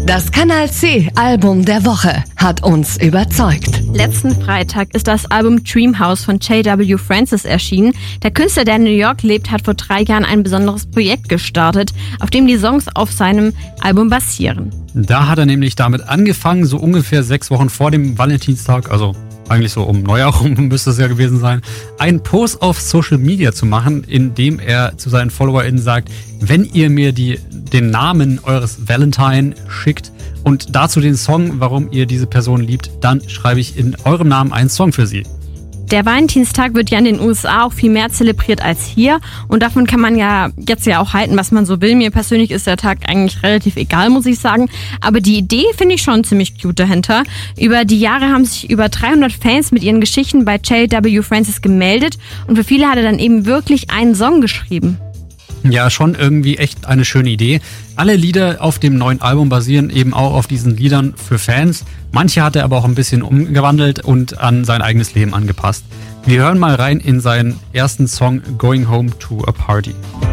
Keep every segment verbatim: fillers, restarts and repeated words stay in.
Das Kanal C Album der Woche hat uns überzeugt. Letzten Freitag ist das Album Dreamhouse von J W Francis erschienen. Der Künstler, der in New York lebt, hat vor drei Jahren ein besonderes Projekt gestartet, auf dem die Songs auf seinem Album basieren. Da hat er nämlich damit angefangen, so ungefähr sechs Wochen vor dem Valentinstag, also eigentlich so um Neujahr rum müsste es ja gewesen sein, einen Post auf Social Media zu machen, in dem er zu seinen FollowerInnen sagt, wenn ihr mir die, den Namen eures Valentine schickt und dazu den Song, warum ihr diese Person liebt, dann schreibe ich in eurem Namen einen Song für sie. Der Valentinstag wird ja in den U S A auch viel mehr zelebriert als hier und davon kann man ja jetzt ja auch halten, was man so will. Mir persönlich ist der Tag eigentlich relativ egal, muss ich sagen, aber die Idee finde ich schon ziemlich cute dahinter. Über die Jahre haben sich über dreihundert Fans mit ihren Geschichten bei J W Francis gemeldet und für viele hat er dann eben wirklich einen Song geschrieben. Ja, schon irgendwie echt eine schöne Idee. Alle Lieder auf dem neuen Album basieren eben auch auf diesen Liedern für Fans. Manche hat er aber auch ein bisschen umgewandelt und an sein eigenes Leben angepasst. Wir hören mal rein in seinen ersten Song Going Home to a Party.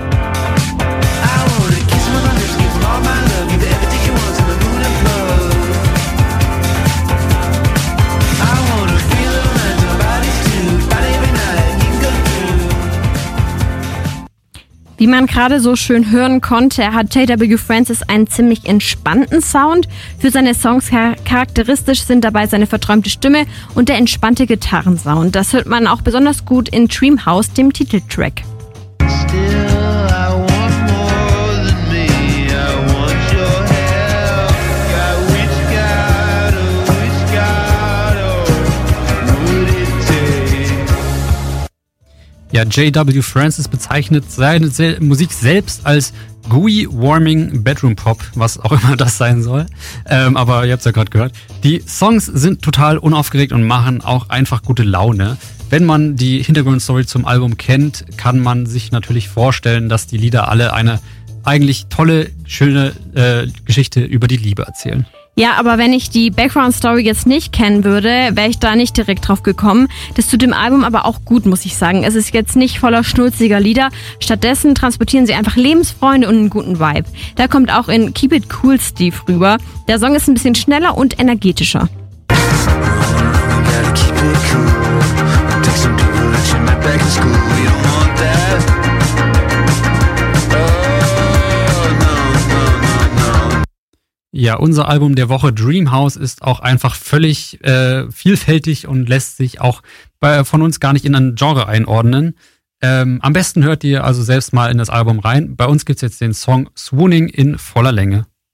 Wie man gerade so schön hören konnte, hat J W Francis einen ziemlich entspannten Sound. Für seine Songs charakteristisch sind dabei seine verträumte Stimme und der entspannte Gitarrensound. Das hört man auch besonders gut in Dreamhouse, dem Titeltrack. Ja, J W Francis bezeichnet seine Se- Musik selbst als gooey, warming Bedroom Pop, was auch immer das sein soll. Ähm, aber ihr habt es ja gerade gehört. Die Songs sind total unaufgeregt und machen auch einfach gute Laune. Wenn man die Hintergrundstory zum Album kennt, kann man sich natürlich vorstellen, dass die Lieder alle eine eigentlich tolle, schöne äh, Geschichte über die Liebe erzählen. Ja, aber wenn ich die Background-Story jetzt nicht kennen würde, wäre ich da nicht direkt drauf gekommen. Das tut dem Album aber auch gut, muss ich sagen. Es ist jetzt nicht voller schnulziger Lieder. Stattdessen transportieren sie einfach Lebensfreude und einen guten Vibe. Da kommt auch in Keep It Cool Steve rüber. Der Song ist ein bisschen schneller und energetischer. Ja, unser Album der Woche Dreamhouse ist auch einfach völlig äh, vielfältig und lässt sich auch bei, von uns gar nicht in ein Genre einordnen. Ähm, am besten hört ihr also selbst mal in das Album rein. Bei uns gibt's jetzt den Song Swooning in voller Länge.